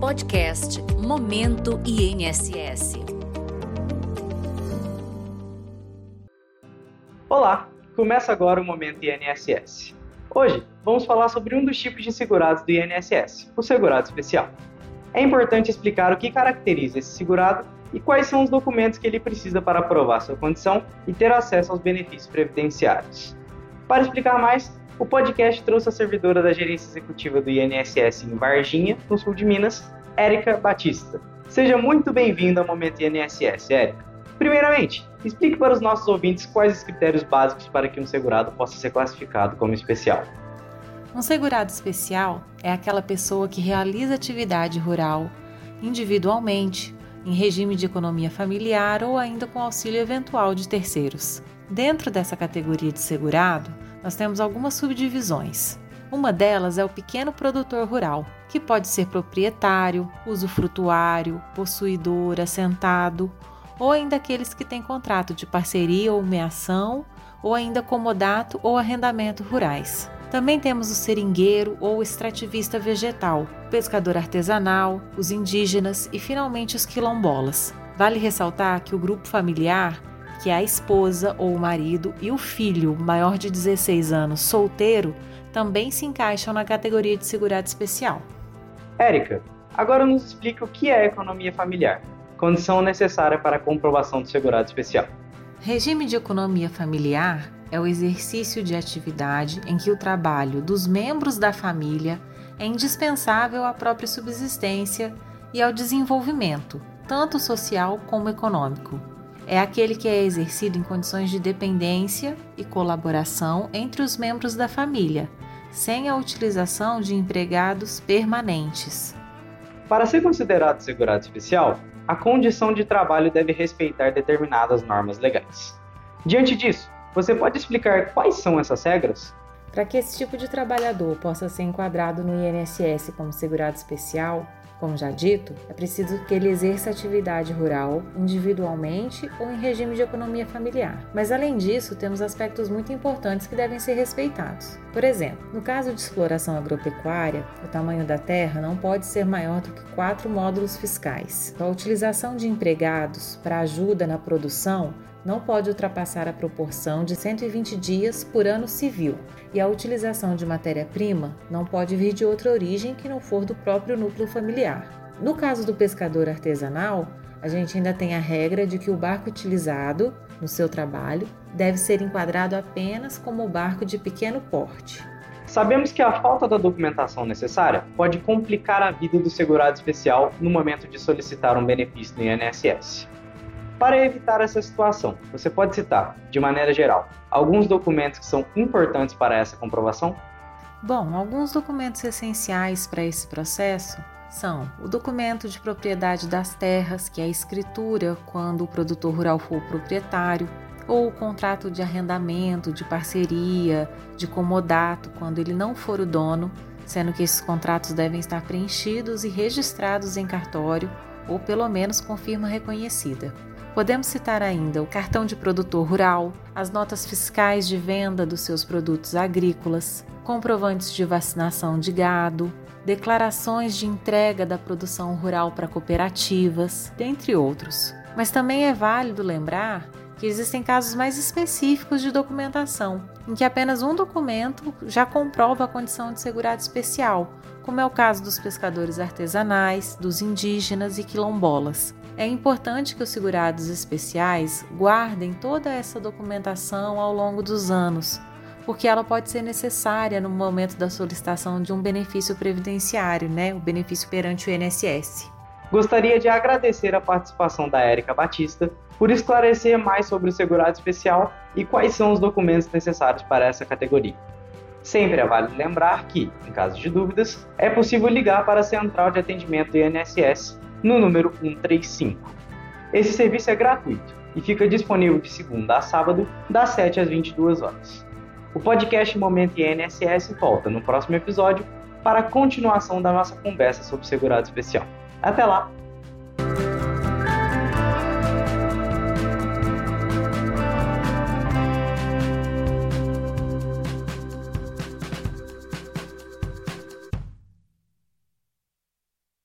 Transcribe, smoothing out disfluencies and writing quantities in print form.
Podcast Momento INSS. Olá, começa agora o Momento INSS. Hoje, vamos falar sobre um dos tipos de segurados do INSS, o segurado especial. É importante explicar o que caracteriza esse segurado e quais são os documentos que ele precisa para aprovar sua condição e ter acesso aos benefícios previdenciários. Para explicar mais, o podcast trouxe a servidora da Gerência Executiva do INSS em Varginha, no sul de Minas, Érica Batista. Seja muito bem-vinda ao Momento INSS, Érica. Primeiramente, explique para os nossos ouvintes quais os critérios básicos para que um segurado possa ser classificado como especial. Um segurado especial é aquela pessoa que realiza atividade rural individualmente, em regime de economia familiar ou ainda com auxílio eventual de terceiros. Dentro dessa categoria de segurado, nós temos algumas subdivisões. Uma delas é o pequeno produtor rural, que pode ser proprietário, usufrutuário, possuidor, assentado, ou ainda aqueles que têm contrato de parceria ou meação, ou ainda comodato ou arrendamento rurais. Também temos o seringueiro ou extrativista vegetal, o pescador artesanal, os indígenas e finalmente os quilombolas. Vale ressaltar que o grupo familiar, que é a esposa ou o marido e o filho maior de 16 anos solteiro, também se encaixam na categoria de segurado especial. Érica, agora nos explique o que é a economia familiar, condição necessária para a comprovação do segurado especial. Regime de economia familiar é o exercício de atividade em que o trabalho dos membros da família é indispensável à própria subsistência e ao desenvolvimento, tanto social como econômico. É aquele que é exercido em condições de dependência e colaboração entre os membros da família, sem a utilização de empregados permanentes. Para ser considerado segurado especial, a condição de trabalho deve respeitar determinadas normas legais. Diante disso, você pode explicar quais são essas regras? Para que esse tipo de trabalhador possa ser enquadrado no INSS como segurado especial, como já dito, é preciso que ele exerça atividade rural individualmente ou em regime de economia familiar. Mas além disso, temos aspectos muito importantes que devem ser respeitados. Por exemplo, no caso de exploração agropecuária, o tamanho da terra não pode ser maior do que 4 módulos fiscais. A utilização de empregados para ajuda na produção não pode ultrapassar a proporção de 120 dias por ano civil, e a utilização de matéria-prima não pode vir de outra origem que não for do próprio núcleo familiar. No caso do pescador artesanal, a gente ainda tem a regra de que o barco utilizado no seu trabalho deve ser enquadrado apenas como barco de pequeno porte. Sabemos que a falta da documentação necessária pode complicar a vida do segurado especial no momento de solicitar um benefício no INSS. Para evitar essa situação, você pode citar, de maneira geral, alguns documentos que são importantes para essa comprovação? Bom, alguns documentos essenciais para esse processo são o documento de propriedade das terras, que é a escritura quando o produtor rural for proprietário, ou o contrato de arrendamento, de parceria, de comodato, quando ele não for o dono, sendo que esses contratos devem estar preenchidos e registrados em cartório, ou pelo menos com firma reconhecida. Podemos citar ainda o cartão de produtor rural, as notas fiscais de venda dos seus produtos agrícolas, comprovantes de vacinação de gado, declarações de entrega da produção rural para cooperativas, dentre outros. Mas também é válido lembrar que existem casos mais específicos de documentação, em que apenas um documento já comprova a condição de segurado especial, como é o caso dos pescadores artesanais, dos indígenas e quilombolas. É importante que os segurados especiais guardem toda essa documentação ao longo dos anos, porque ela pode ser necessária no momento da solicitação de um benefício previdenciário, o benefício perante o INSS. Gostaria de agradecer a participação da Érica Batista por esclarecer mais sobre o segurado especial e quais são os documentos necessários para essa categoria. Sempre é válido lembrar que, em caso de dúvidas, é possível ligar para a Central de Atendimento do INSS no número 135. Esse serviço é gratuito e fica disponível de segunda a sábado, das 7 às 22 horas. O podcast Momento INSS volta no próximo episódio para a continuação da nossa conversa sobre segurado especial. Até lá!